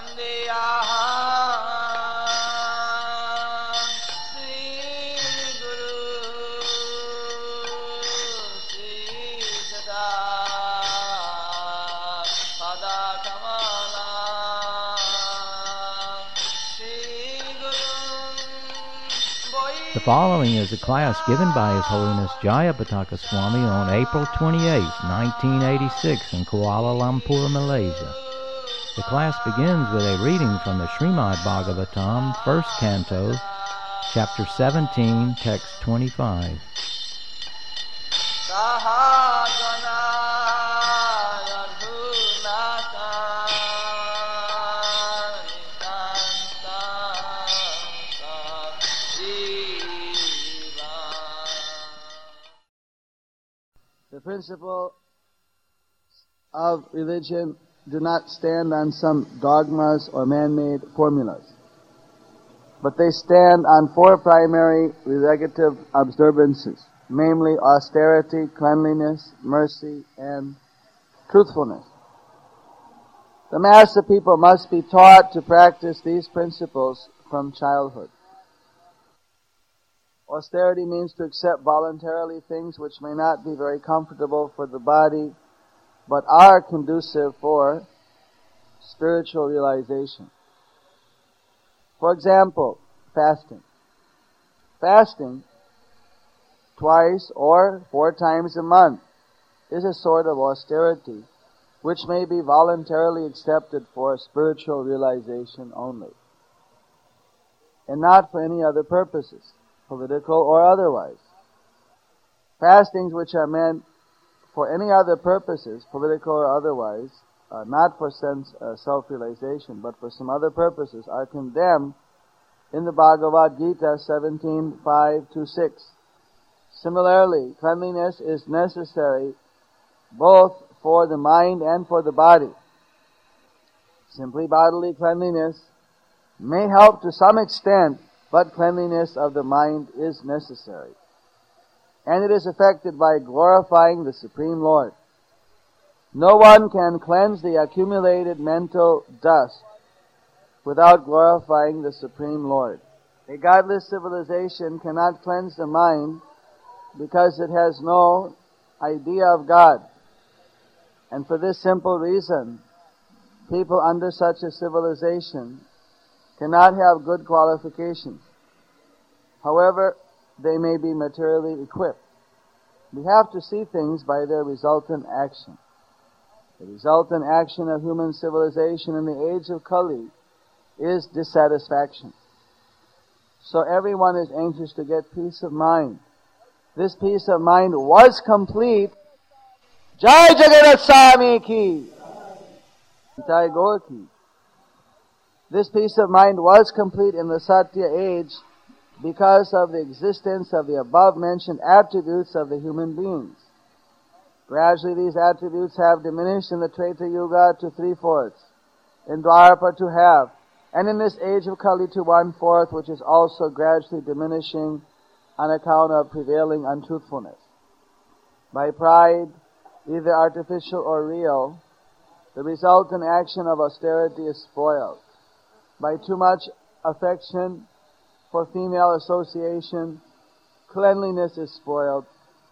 The following is a class given by His Holiness Jayapataka Swami on April 28, 1986 in Kuala Lumpur, Malaysia. The class begins with a reading from the Srimad Bhagavatam, 1st Canto, Chapter 17, Text 25. The principles of religion do not stand on some dogmas or man-made formulas, but they stand on four primary regulative observances, namely austerity, cleanliness, mercy, and truthfulness. The mass of people must be taught to practice these principles from childhood. Austerity means to accept voluntarily things which may not be very comfortable for the body, but are conducive for spiritual realization. For example, fasting. Fasting twice or 4 times a month is a sort of austerity which may be voluntarily accepted for spiritual realization only, and not for any other purposes, political or otherwise. Fastings which are meant for any other purposes, political or otherwise, not for self-realization, but for some other purposes, are condemned in the Bhagavad Gita 17:5-6. Similarly, cleanliness is necessary both for the mind and for the body. Simply bodily cleanliness may help to some extent, but cleanliness of the mind is necessary. And it is effected by glorifying the Supreme Lord. No one can cleanse the accumulated mental dust without glorifying the Supreme Lord. A godless civilization cannot cleanse the mind because it has no idea of God. And for this simple reason, people under such a civilization cannot have good qualifications. However, they may be materially equipped. We have to see things by their resultant action. The resultant action of human civilization in the age of Kali is dissatisfaction. So everyone is anxious to get peace of mind. This peace of mind was complete. Jai Jagannath Swami ki, Nitai Gaur ki. This peace of mind was complete in the Satya age because of the existence of the above-mentioned attributes of the human beings. Gradually these attributes have diminished in the Treta Yuga to 3/4, in Dwapara to half, and in this age of Kali to 1/4, which is also gradually diminishing on account of prevailing untruthfulness. By pride, either artificial or real, the resultant action of austerity is spoiled. By too much affection for female association, cleanliness is spoiled.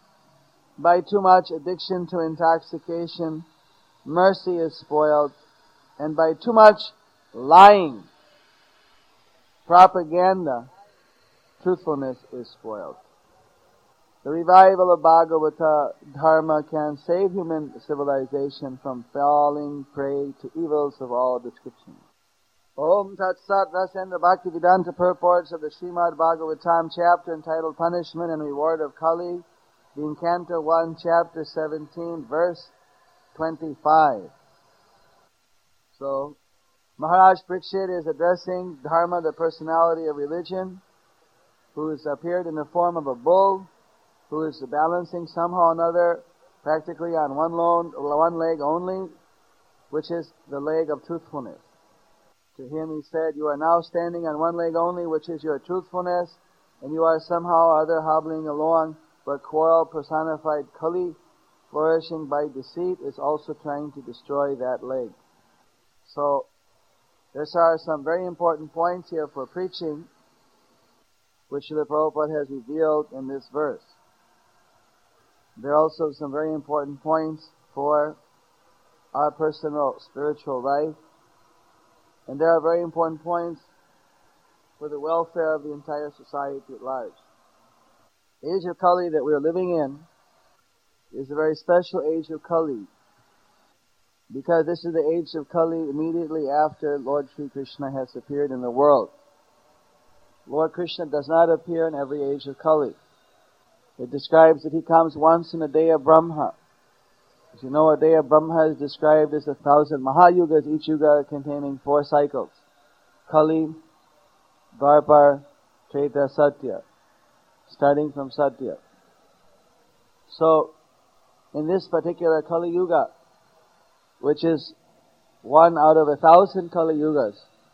By too much addiction to intoxication, mercy is spoiled. And by too much lying, propaganda, truthfulness is spoiled. The revival of Bhagavata Dharma can save human civilization from falling prey to evils of all descriptions. Om Tat Sat. Thus end the Bhaktivedanta purports of the Srimad Bhagavatam chapter entitled Punishment and Reward of Kali, being Canto 1, Chapter 17, verse 25. So, Maharaj Parikshit is addressing Dharma, the personality of religion, who has appeared in the form of a bull, who is balancing somehow or another, practically on one leg only, which is the leg of truthfulness. To him he said, "You are now standing on one leg only, which is your truthfulness, and you are somehow or other hobbling along, but quarrel personified Kali, flourishing by deceit, is also trying to destroy that leg." So, There are some very important points here for preaching, which Srila Prabhupada has revealed in this verse. There are also some very important points for our personal spiritual life, and there are very important points for the welfare of the entire society at large. The age of Kali that we are living in is a very special age of Kali, because this is the age of Kali immediately after Lord Sri Krishna has appeared in the world. Lord Krishna does not appear in every age of Kali. It describes that he comes once in a day of Brahma. As you know, a day of Brahma is described as 1,000 Mahayugas, each yuga containing 4 cycles. Kali, Dwapar, Treta, Satya, starting from Satya. So, in this particular Kali Yuga, which is one out of 1,000 Kali Yugas,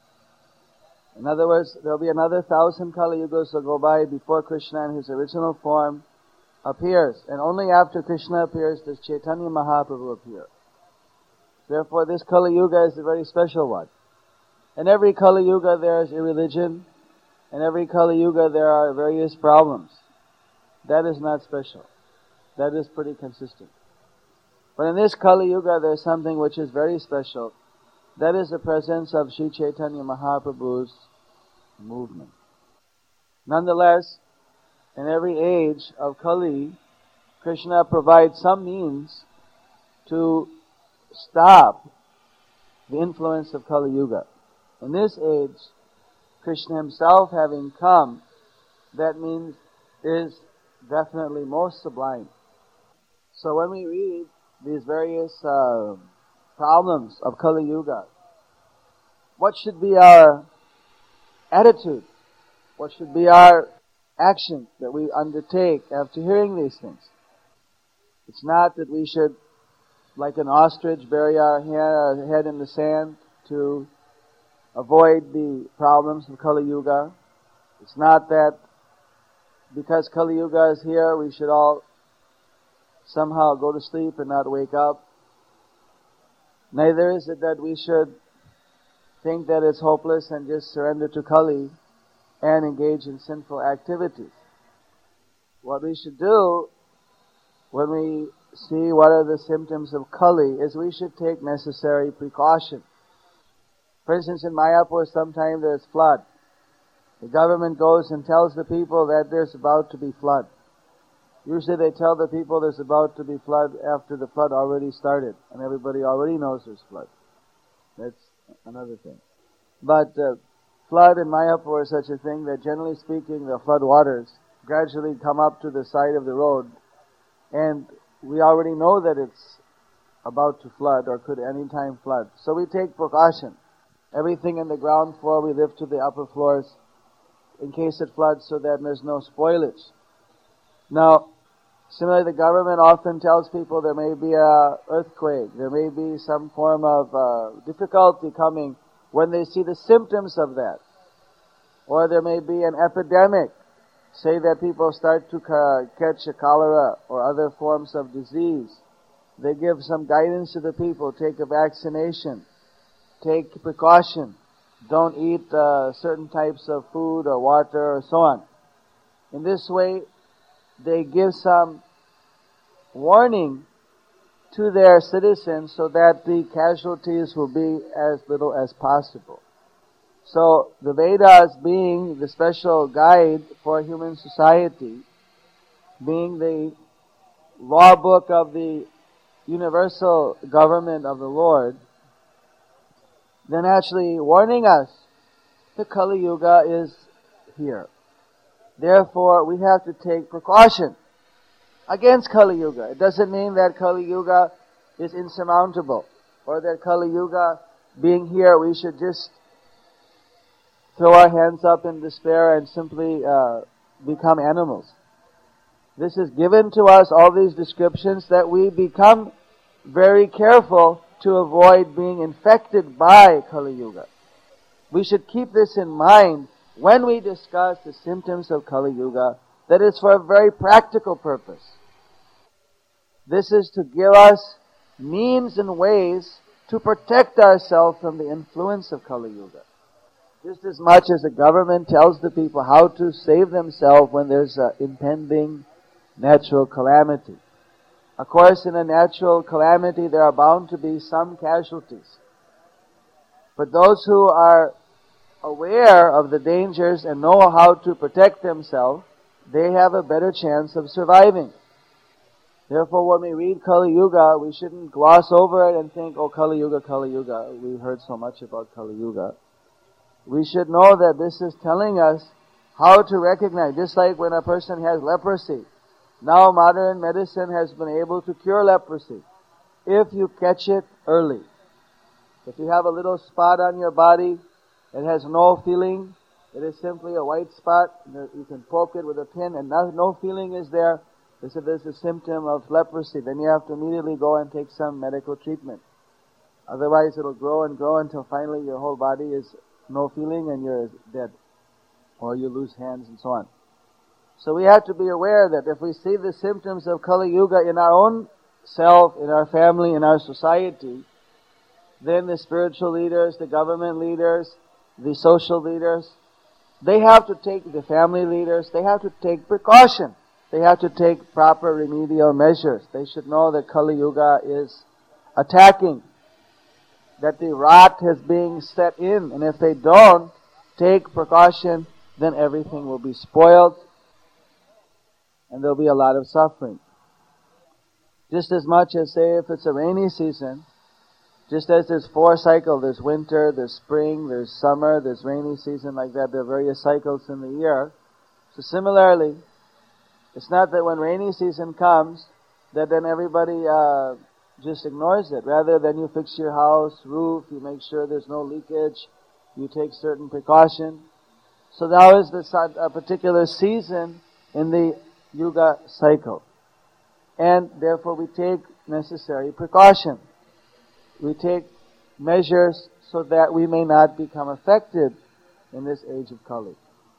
in other words, there will be another 1,000 Kali Yugas will go by before Krishna in his original form appears. And only after Krishna appears does Chaitanya Mahaprabhu appear. Therefore, this Kali Yuga is a very special one. In every Kali Yuga there is irreligion. In every Kali Yuga there are various problems. That is not special. That is pretty consistent. But in this Kali Yuga there is something which is very special. That is the presence of Sri Chaitanya Mahaprabhu's movement. Nonetheless, in every age of Kali, Krishna provides some means to stop the influence of Kali Yuga. In this age, Krishna himself having come, that means is definitely most sublime. So when we read these various problems of Kali Yuga, what should be our attitude? What should be our action that we undertake after hearing these things? It's not that we should, like an ostrich, bury our head in the sand to avoid the problems of Kali Yuga. It's not that because Kali Yuga is here, we should all somehow go to sleep and not wake up. Neither is it that we should think that it's hopeless and just surrender to Kali and engage in sinful activities. What we should do when we see what are the symptoms of Kali is we should take necessary precaution. For instance, in Mayapur sometimes there's flood. The government goes and tells the people that there's about to be flood. Usually they tell the people there's about to be flood after the flood already started, and everybody already knows there's flood. That's another thing. But flood in Mayapur is such a thing that generally speaking the flood waters gradually come up to the side of the road, and we already know that it's about to flood or could any time flood. So we take precaution. Everything in the ground floor we lift to the upper floors in case it floods so that there's no spoilage. Now, similarly, the government often tells people there may be an earthquake, there may be some form of difficulty coming when they see the symptoms of that. Or there may be an epidemic, say that people start to catch a cholera or other forms of disease. They give some guidance to the people, take a vaccination, take precaution, don't eat certain types of food or water or so on. In this way, they give some warning to their citizens so that the casualties will be as little as possible. So the Vedas being the special guide for human society, being the law book of the universal government of the Lord, then actually warning us the Kali Yuga is here. Therefore, we have to take precaution against Kali Yuga. It doesn't mean that Kali Yuga is insurmountable, or that Kali Yuga being here, we should just throw our hands up in despair and simply become animals. This is given to us, all these descriptions, that we become very careful to avoid being infected by Kali Yuga. We should keep this in mind when we discuss the symptoms of Kali Yuga, that is for a very practical purpose. This is to give us means and ways to protect ourselves from the influence of Kali Yuga. Just as much as the government tells the people how to save themselves when there's an impending natural calamity. Of course, in a natural calamity, there are bound to be some casualties. But those who are aware of the dangers and know how to protect themselves, they have a better chance of surviving. Therefore, when we read Kali Yuga, we shouldn't gloss over it and think, oh, Kali Yuga, Kali Yuga. We've heard so much about Kali Yuga. We should know that this is telling us how to recognize, just like when a person has leprosy. Now modern medicine has been able to cure leprosy if you catch it early. If you have a little spot on your body, it has no feeling, it is simply a white spot, you can poke it with a pin and no feeling is there. They said there's a symptom of leprosy, then you have to immediately go and take some medical treatment. Otherwise it'll grow and grow until finally your whole body is no feeling and you're dead. Or you lose hands and so on. So we have to be aware that if we see the symptoms of Kali Yuga in our own self, in our family, in our society, then the spiritual leaders, the government leaders, the social leaders, they have to take, the family leaders, they have to take precaution. They have to take proper remedial measures. They should know that Kali Yuga is attacking, that the rot is being set in, and if they don't take precaution, then everything will be spoiled, and there'll be a lot of suffering. Just as much as, say, if it's a rainy season, just as there's 4 cycles, there's winter, there's spring, there's summer, there's rainy season, like that, there are various cycles in the year. So similarly, it's not that when rainy season comes, that then everybody just ignores it. Rather than you fix your house, roof, you make sure there's no leakage, you take certain precaution. So now is a particular season in the Yuga cycle. And therefore we take necessary precaution. We take measures so that we may not become affected in this age of Kali.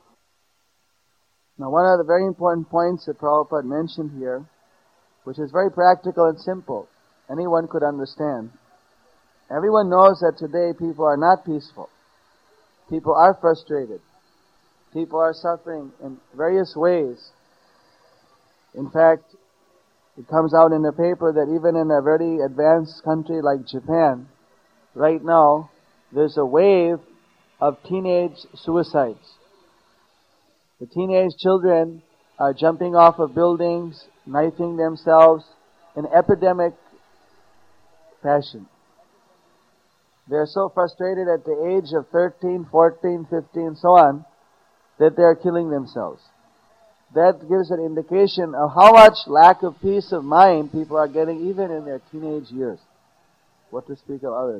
Now, one of the very important points that Prabhupada mentioned here, which is very practical and simple, anyone could understand. Everyone knows that today people are not peaceful. People are frustrated. People are suffering in various ways. In fact, it comes out in the paper that even in a very advanced country like Japan, right now, there's a wave of teenage suicides. The teenage children are jumping off of buildings, knifing themselves in epidemic fashion. They're so frustrated at the age of 13, 14, 15, so on, that they're killing themselves. That gives an indication of how much lack of peace of mind people are getting even in their teenage years. What to speak of others.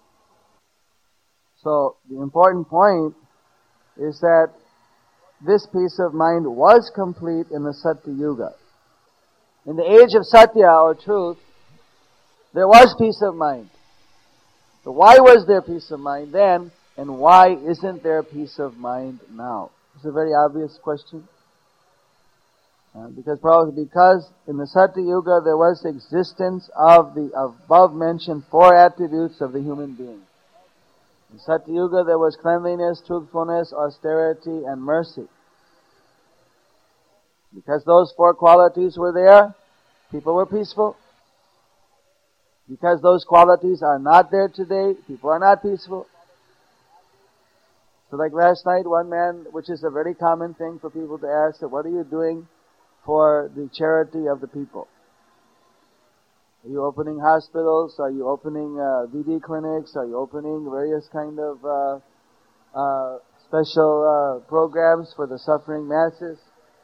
So, the important point is that this peace of mind was complete in the Satya Yuga. In the age of Satya, or truth, there was peace of mind. So why was there peace of mind then, and why isn't there peace of mind now? It's a very obvious question. Because in the Satya Yuga there was the existence of the above mentioned 4 attributes of the human being. In Satya Yuga there was cleanliness, truthfulness, austerity, and mercy. Because those 4 qualities were there, people were peaceful. Because those qualities are not there today, people are not peaceful. So like last night, one man, which is a very common thing for people to ask, that what are you doing for the charity of the people? Are you opening hospitals? Are you opening VD clinics? Are you opening various kind of special programs for the suffering masses?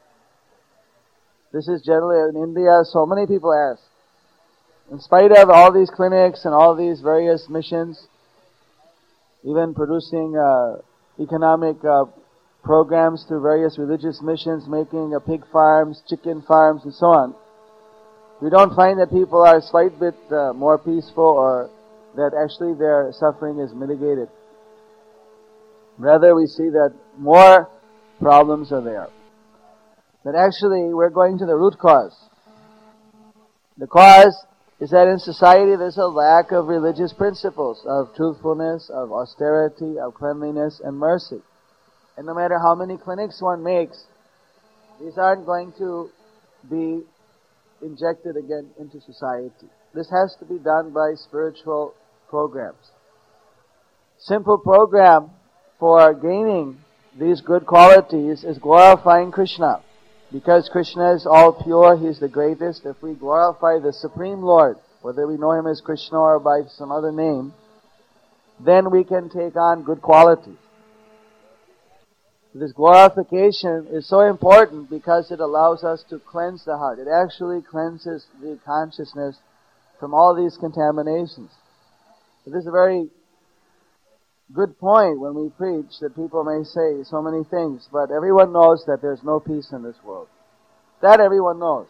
This is generally in India, so many people ask. In spite of all these clinics and all these various missions, even producing economic programs through various religious missions, making pig farms, chicken farms, and so on, we don't find that people are a slight bit more peaceful or that actually their suffering is mitigated. Rather, we see that more problems are there. That actually we're going to the root cause. The cause is that in society there's a lack of religious principles, of truthfulness, of austerity, of cleanliness and mercy. And no matter how many clinics one makes, these aren't going to be injected again into society. This has to be done by spiritual programs. Simple program for gaining these good qualities is glorifying Krishna. Because Krishna is all pure, He is the greatest. If we glorify the Supreme Lord, whether we know Him as Krishna or by some other name, then we can take on good qualities. This glorification is so important because it allows us to cleanse the heart. It actually cleanses the consciousness from all these contaminations. So this is a very good point when we preach, that people may say so many things, but everyone knows that there's no peace in this world. That everyone knows.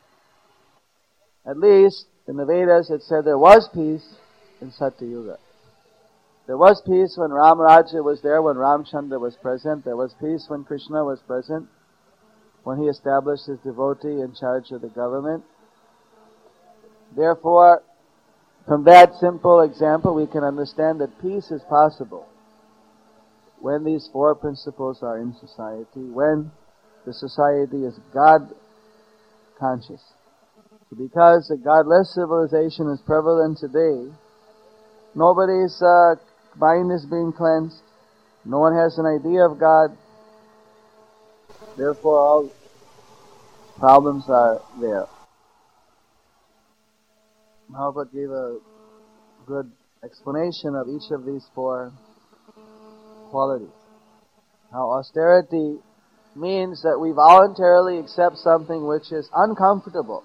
At least in the Vedas it said there was peace in Satyuga. There was peace when Ram Raja was there, when Ramchandra was present. There was peace when Krishna was present, when he established his devotee in charge of the government. Therefore, from that simple example, we can understand that peace is possible when these four principles are in society, when the society is God-conscious. Because a godless civilization is prevalent today, nobody's mind is being cleansed, no one has an idea of God, therefore all problems are there. Mahaprabhupada gave a good explanation of each of these four qualities. How austerity means that we voluntarily accept something which is uncomfortable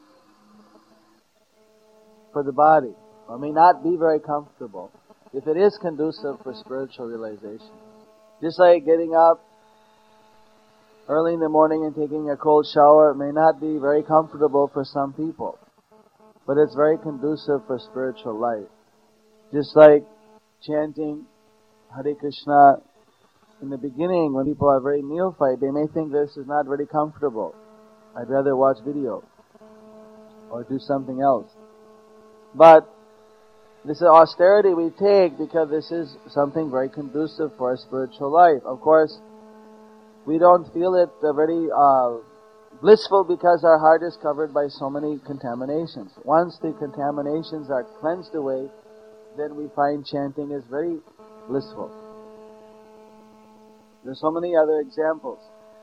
for the body, or may not be very comfortable, if it is conducive for spiritual realization. Just like getting up early in the morning and taking a cold shower may not be very comfortable for some people, but it's very conducive for spiritual life. Just like chanting Hare Krishna in the beginning, when people are very neophyte, they may think this is not very comfortable. I'd rather watch video or do something else. But this is austerity we take because this is something very conducive for our spiritual life. Of course, we don't feel it very blissful because our heart is covered by so many contaminations. Once the contaminations are cleansed away, then we find chanting is very blissful. There's so many other examples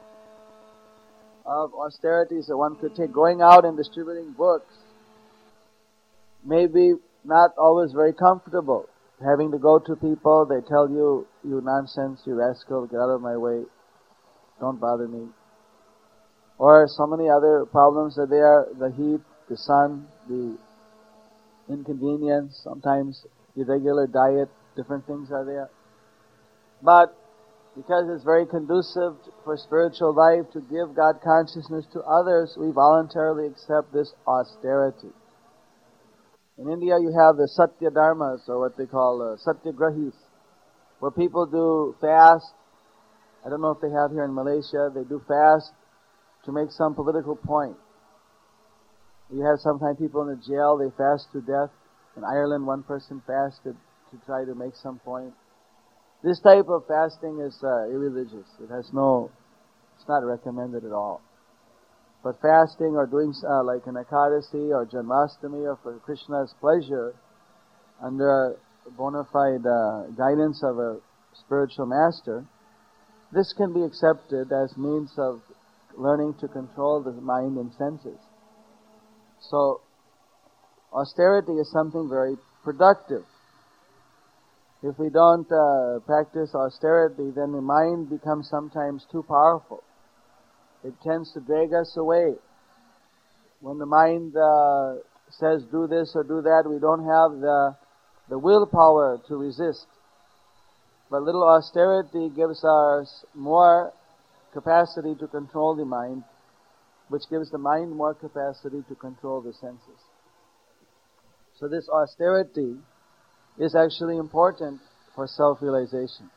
of austerities that one could take. Going out and distributing books may be not always very comfortable. Having to go to people, they tell you, you nonsense, you rascal, get out of my way, don't bother me. Or so many other problems are there, the heat, the sun, the inconvenience, sometimes irregular diet, different things are there. But because it's very conducive for spiritual life to give God consciousness to others, we voluntarily accept this austerity. In India you have the Satya Dharmas, or what they call Satyagrahis, where people do fast. I don't know if they have here in Malaysia. They do fast to make some political point. You have sometimes people in the jail, they fast to death. In Ireland, one person fasted to try to make some point. This type of fasting is irreligious. It's not recommended at all. But fasting or doing like an Ekadasi or Janmashtami or for Krishna's pleasure under bona fide guidance of a spiritual master, this can be accepted as means of learning to control the mind and senses. So, austerity is something very productive. If we don't practice austerity, then the mind becomes sometimes too powerful. It tends to drag us away. When the mind says do this or do that, we don't have the willpower to resist. But little austerity gives us more capacity to control the mind, which gives the mind more capacity to control the senses. So this austerity is actually important for self-realization.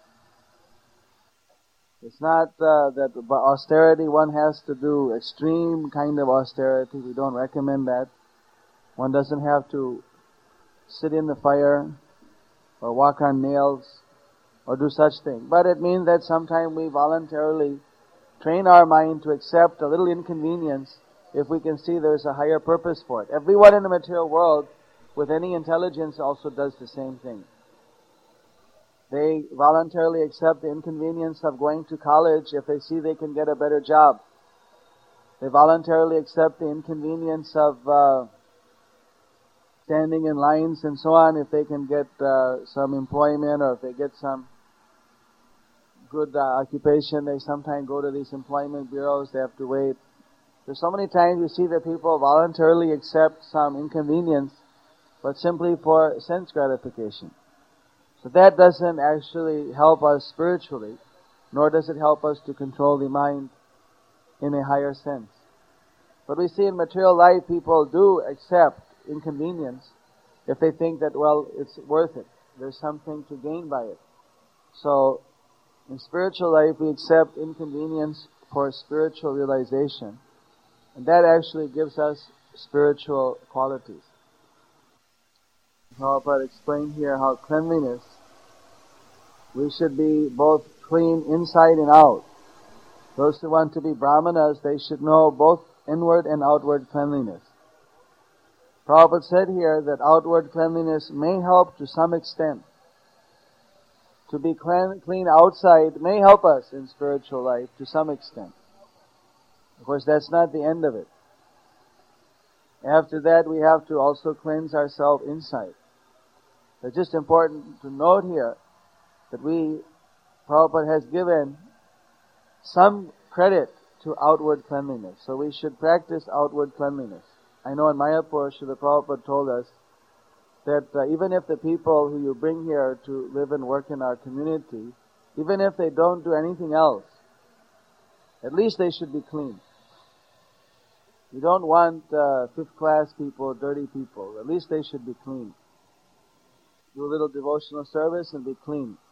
It's not that by austerity one has to do extreme kind of austerity. We don't recommend that. One doesn't have to sit in the fire or walk on nails or do such things. But it means that sometimes we voluntarily train our mind to accept a little inconvenience if we can see there's a higher purpose for it. Everyone in the material world with any intelligence also does the same thing. They voluntarily accept the inconvenience of going to college if they see they can get a better job. They voluntarily accept the inconvenience of standing in lines and so on if they can get some employment or if they get some good occupation. They sometimes go to these employment bureaus, they have to wait. There's so many times you see that people voluntarily accept some inconvenience but simply for sense gratification. So that doesn't actually help us spiritually, nor does it help us to control the mind in a higher sense. But we see in material life people do accept inconvenience if they think that, well, it's worth it. There's something to gain by it. So in spiritual life we accept inconvenience for spiritual realization. And that actually gives us spiritual qualities. Prabhupada explained here how cleanliness, we should be both clean inside and out. Those who want to be brahmanas, they should know both inward and outward cleanliness. Prabhupada said here that outward cleanliness may help to some extent. To be clean outside may help us in spiritual life to some extent. Of course, that's not the end of it. After that, we have to also cleanse ourselves inside. It's just important to note here that Prabhupada has given some credit to outward cleanliness. So we should practice outward cleanliness. I know in Mayapur, Srila Prabhupada told us that even if the people who you bring here to live and work in our community, even if they don't do anything else, at least they should be clean. You don't want fifth-class people, dirty people. At least they should be clean. Do a little devotional service and be clean.